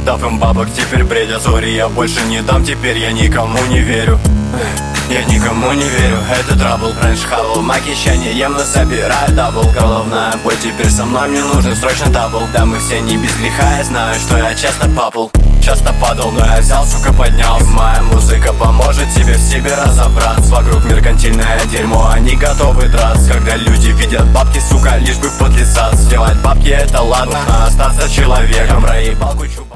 Дав им бабок, теперь бредят. Сори, я больше не дам, теперь я никому не верю. Я никому не верю, это трабл. Раньше хавал макища, не ем, но собираю дабл. Головная боль теперь со мной, мне нужен срочно дабл. Да мы все не без греха, я знаю, что я часто папал. Часто падал, но я взял, сука, поднял. И моя музыка поможет тебе в себе разобраться. Вокруг меркантильное дерьмо, они готовы драться. Когда люди видят бабки, сука, лишь бы подлизаться. Делать бабки это ладно, а остаться человеком. Проебал кучу.